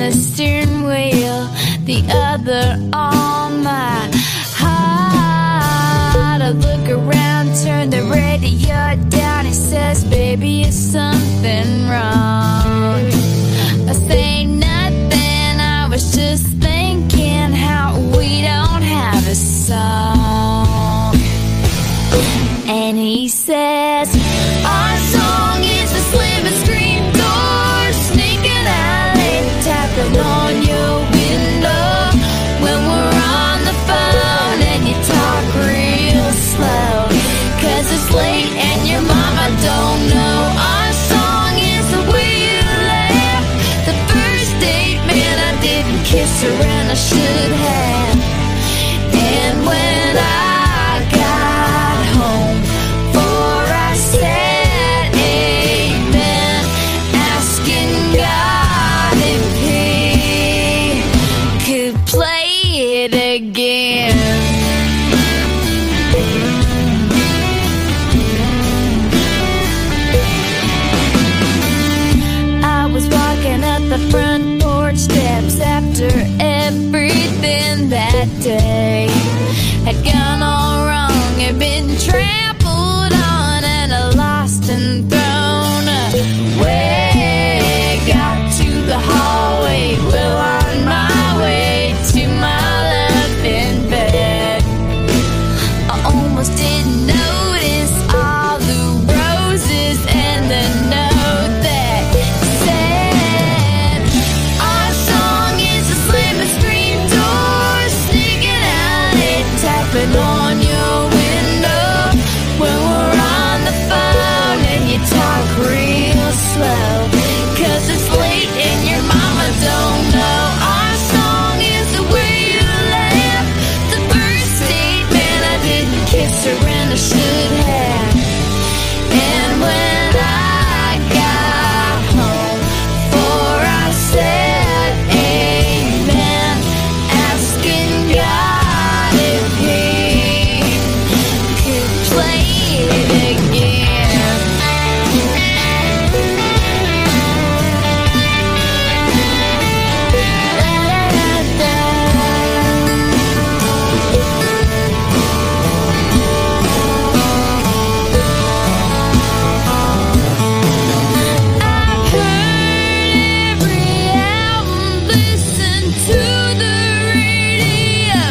the steering wheel, the other on my heart. I look around, turn the radio down. He says, baby, is something wrong? I say nothing, I was just thinking how we don't have a song. And he says, our song is the slamming screen door, sneaking alley, tapping on your window when we're on the phone and you talk real slow, 'cause it's late and your mama don't know. Our song is the way you laugh, the first date, man, I didn't kiss her and I should have. And when I got home, for I said amen, asking God if he could play it again. I was walking up the front porch steps after everything that day had gone all wrong, had been trampled on and lost and thrown away. Got to the hallway, well on my way to my loving bed. I almost didn't notice all the roses and the note that said, our song is a slamming screen door, sneaking alley, tapping on your window when we're on the phone and you talk real slow, 'cause it's late and your mama don't know. Our song is the way you laugh, the first date, man, I didn't kiss her and I should have. And when I got home, for I said amen, asking God if he could play it again. I've heard every album, listened to the radio,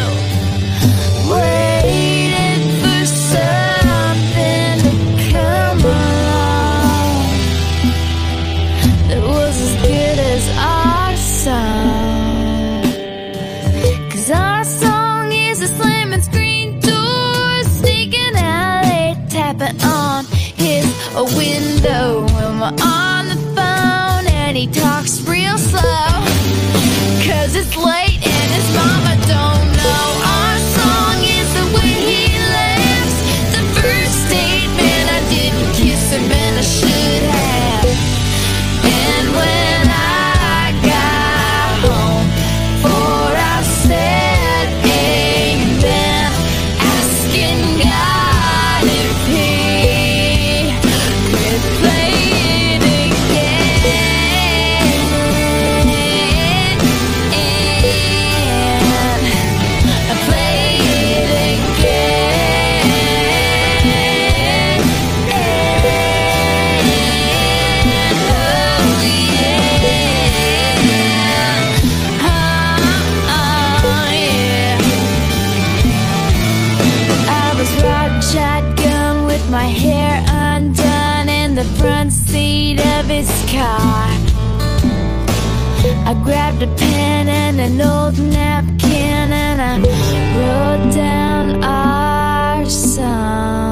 waiting for something to come along that was as good as our song. 'Cause our song is a slamming screen door, sneaking alley, tapping on his window when we're on the phone and he talks real slow, 'cause it's late and his mama don't know. Our song is the way he laughs, the first date, man, I didn't kiss him and I should have. And when I got home, for I said amen, asking God if he could play it again. And play it again. Oh yeah. Yeah. I was riding shotgun with my hair undone in the front seat of his car. I grabbed a pen and an old napkin and I wrote down our song.